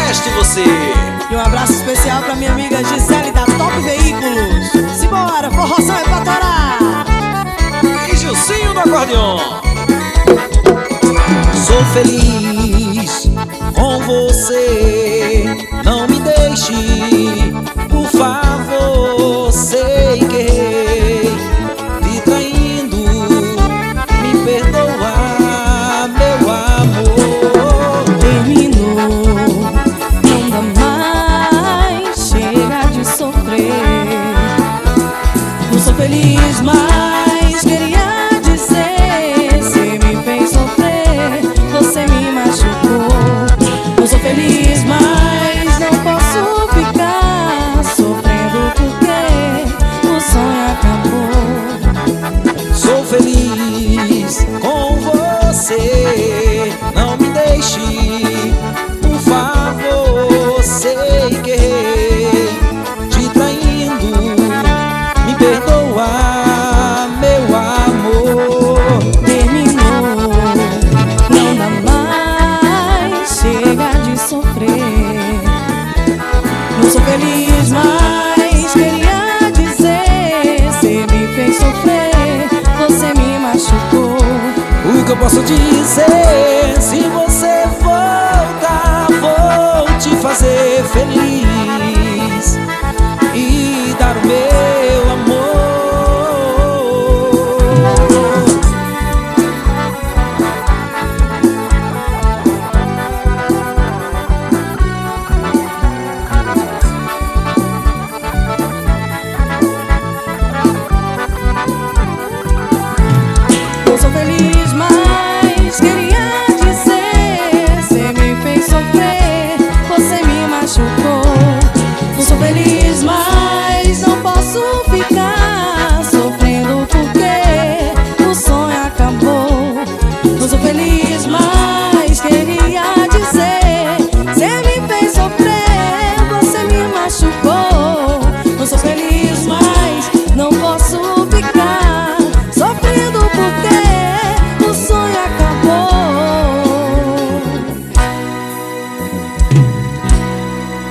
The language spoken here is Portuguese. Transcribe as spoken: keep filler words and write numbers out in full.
Nordeste você. E um abraço especial pra minha amiga Gisele da Top Veículos. Simbora, forroção é pra torar. E Gilcinho do acordeon. Sou feliz com você, não me deixe, por favor. Sei que errei, te traindo, me perdoa, meu amor. Terminou, não dá mais, chega de sofrer. Não sou feliz, mas queria dizer, cê me fez sofrer, você me machucou. Não sou feliz, mas não posso ficar sofrendo porque o sonho acabou. Sou feliz com você, não me deixe, por favor. Sei que errei, te traindo, me perdoa, meu amor. Terminou, não dá mais, chega de sofrer. Não sou feliz, mas queria dizer, cê me fez sofrer, você me machucou. O que eu posso dizer? Se você voltar, vou te fazer feliz e dar o meu amor. Não sou feliz,